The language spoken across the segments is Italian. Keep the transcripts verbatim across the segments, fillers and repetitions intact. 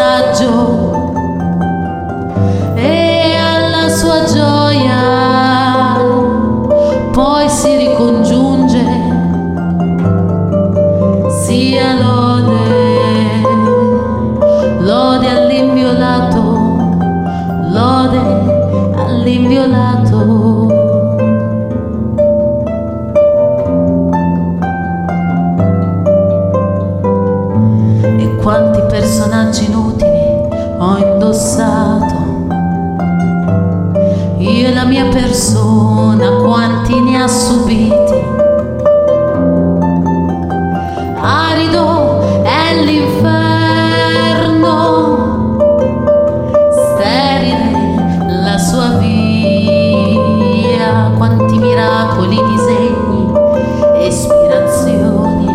messaggio e alla sua gioia poi si ricongiunge, sia lode, lode all'inviolato, lode all'inviolato. E quanti personaggi inutili ho indossato, io e la mia persona, quanti ne ha subiti. Arido è l'inferno, sterile la sua via, quanti miracoli, disegni, ispirazioni,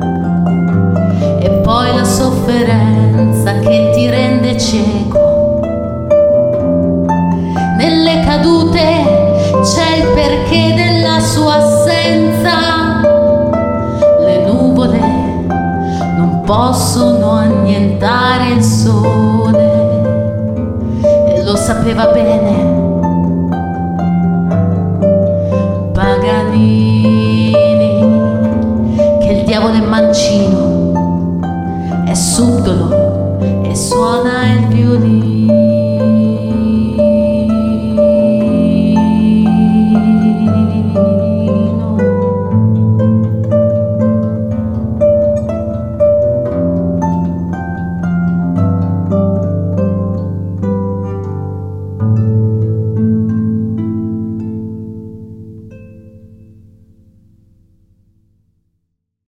e poi la sofferenza che ti rende cieco. Nelle cadute c'è il perché della sua assenza. Le nuvole non possono annientare il sole, e lo sapeva bene Paganini, che il diavolo è mancino